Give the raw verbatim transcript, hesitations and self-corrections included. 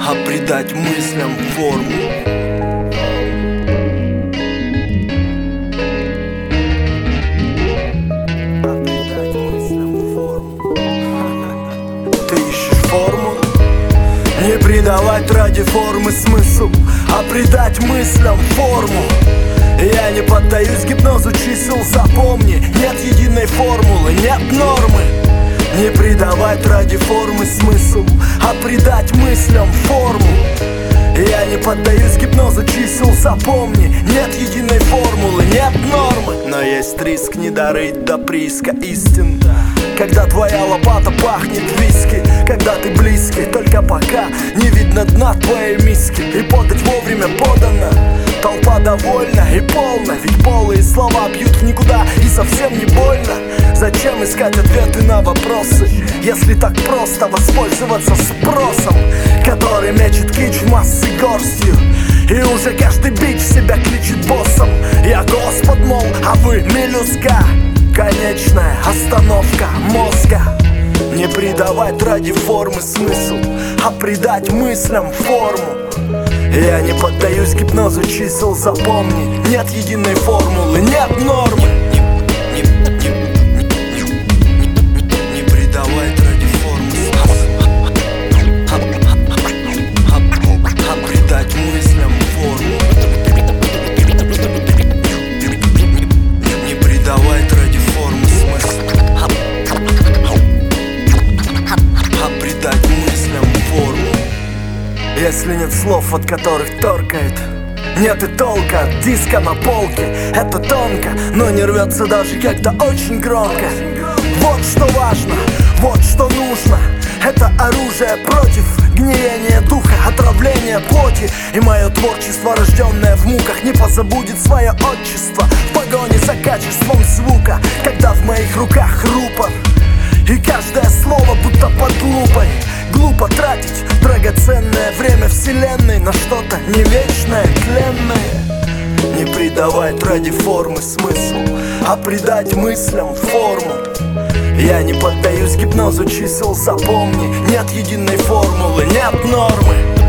а придать мыслям форму. Не придавать ради формы смысл, а придать мыслям форму. Я не поддаюсь гипнозу чисел, запомни, нет единой формулы, нет нормы. Не придавать ради формы смысл, а придать мыслям форму. Я не поддаюсь гипнозу чисел, запомни, нет единой формулы, нет нормы. Но есть риск не дорыть до прииска истин, когда твоя лопата пахнет виски, когда ты близкий, только пока не видно дна твоей миски. И подать вовремя подано, толпа довольна и полна, ведь полые слова бьют в никуда и совсем не больно. Зачем искать ответы на вопросы, если так просто воспользоваться спросом, который мечет кич массы горстью, и уже каждый бич себя кличет боссом. Я Господь, мол, а вы мелюзга. Конечная остановка мозга. Не придавать ради формы смысл, а придать мыслям форму. Я не поддаюсь гипнозу чисел, запомни, нет единой формулы, нет нормы. Не, не, не, не, не, не, не придавать ради формы смысл, а, а, а, а, а придать мыслям форму. Не придавать ради формы смысл, а, а придать мыслям форму. Если нет слов, от которых торкает, нет и толка от диска на полке. Это тонко, но не рвется даже когда очень громко. Вот что важно, вот что нужно. Это оружие против гниения духа, отравления плоти. И мое творчество, рожденное в муках, не позабудет свое отчество в погоне за качеством звука, когда в моих руках рупор, и каждое слово будто под лупой. Глупо тратить драгоценное время вселенной на что-то не вечное, тленное. Не придавать ради формы смысл, а придать мыслям форму. Я не поддаюсь гипнозу чисел, запомни, нет единой формулы, нет нормы.